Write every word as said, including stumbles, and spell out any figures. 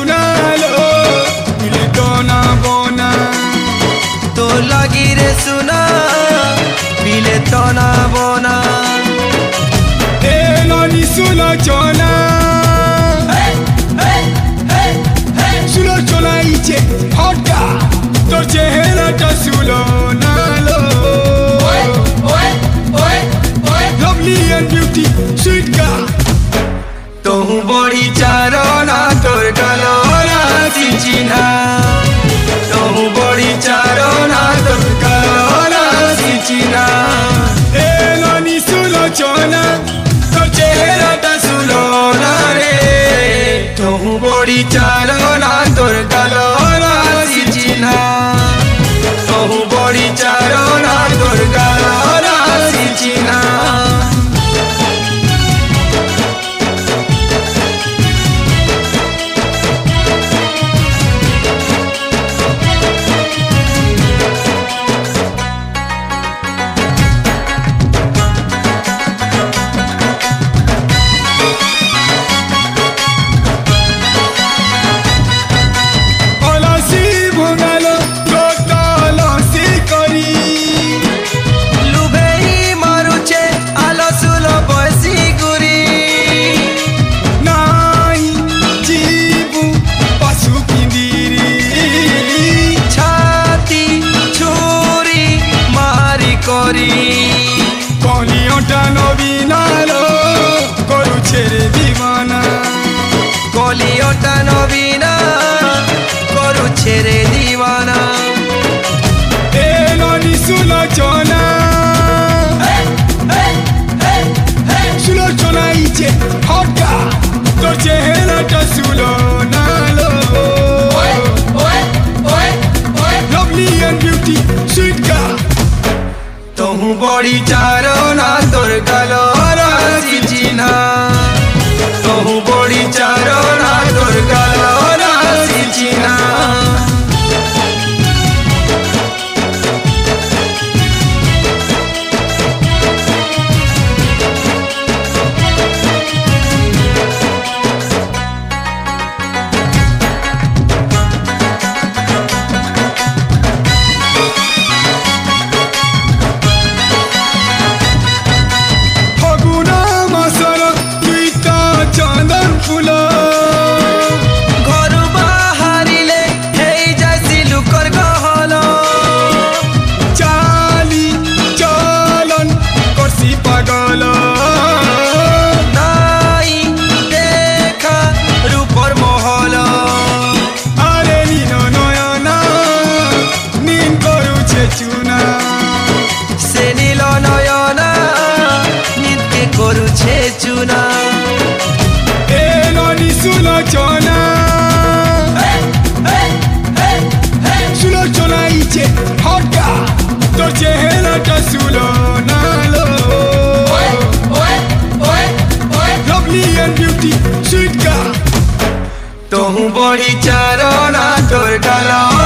सोना लो मिले दोना बोना तो लगी रे सुना मिले तो ना बोना ए नानी सुनो चोना सुनो चोना इचे हटा तो चेहरा टा सुलो ना लो lovely and beauty sweet girl तो हूँ बड़ी चारो ना तोर गलो ना चिचिना तो हूँ बड़ी चारो ना तोर गलो ना चिचिना ए नानी सुनो चोना तो चेहरा टा सुलो ना रे तो हूँ बड़ी चारो ना तोर गलो ना चिचिना तो हूँ बड़ी चारो ना तोर गलो ना चिचिना কলিওটা নবীনালো করুছে রে দিওয়ানা কলিওটা নবীনা করুছে রে দিওয়ানা এ নানি সুলো চোনা সুলো চোনা ইচে হটা তোর চেহারাটা সুলো নালো lovely and beauty sweet girl तो हूँ बड़ी चारो ना तोर गलो ना चिचिना तो हूँ बड़ी चारो ना तोर गलो ना चिचिना से नील नयना नित्य करुछे चुना ए नानी सुनो चोना सुनो चोना इचे हटा तोर चेहराटा सुलो नालो lovely and beauty sweet girl तो हूँ बड़ी चारो ना तोर गलो